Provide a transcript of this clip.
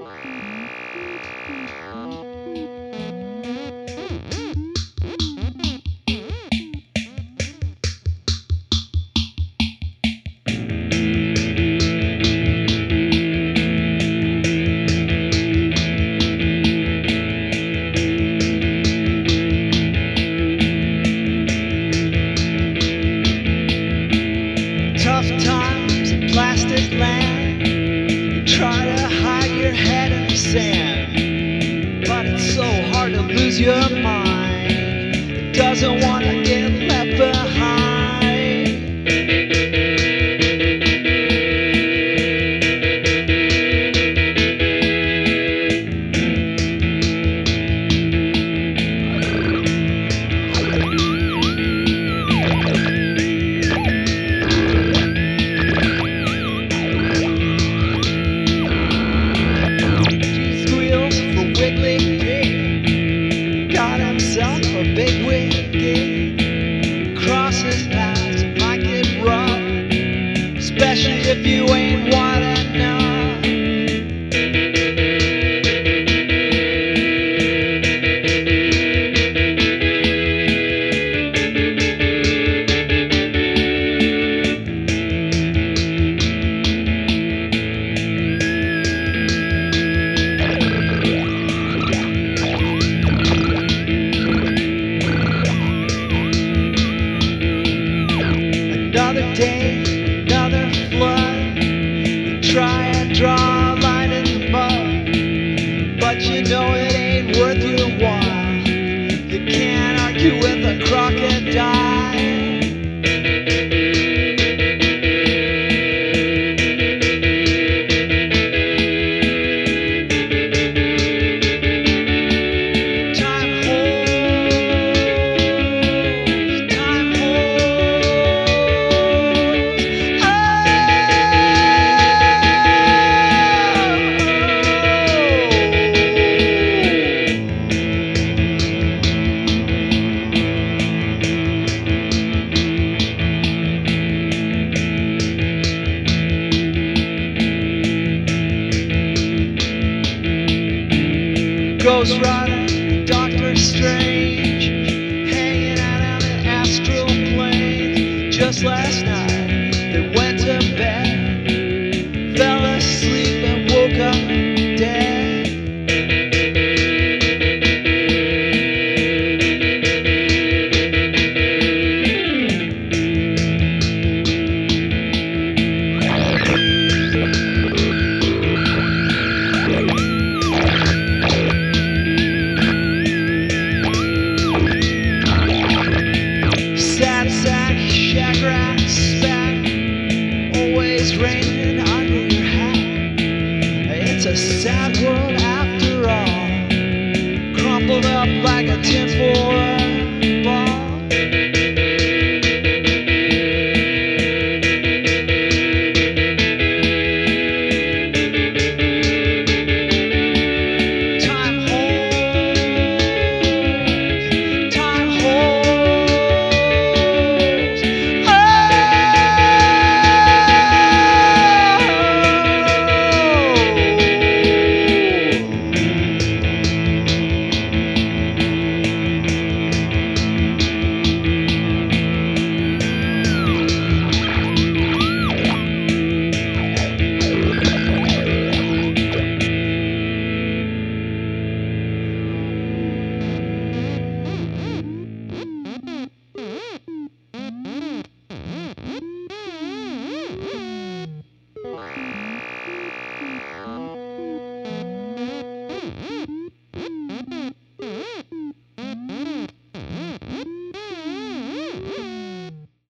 Tough times in plastic land. You try to hide your head in the sand, but it's so hard to lose your mind. It doesn't want to get left behind. Got himself a big wig, crosses paths might get rough, especially if you ain't one enough. Another day, another flood. You try and draw a line in the mud, but you know it ain't worth your while. You can't argue with a crocodile. Ghost Rider, Doctor Strange, hanging out on the astral planes. Just last night, they went to bed, fell asleep and woke up dead. Always raining under your hat. It's a sad world after all, crumpled up like a tinfoil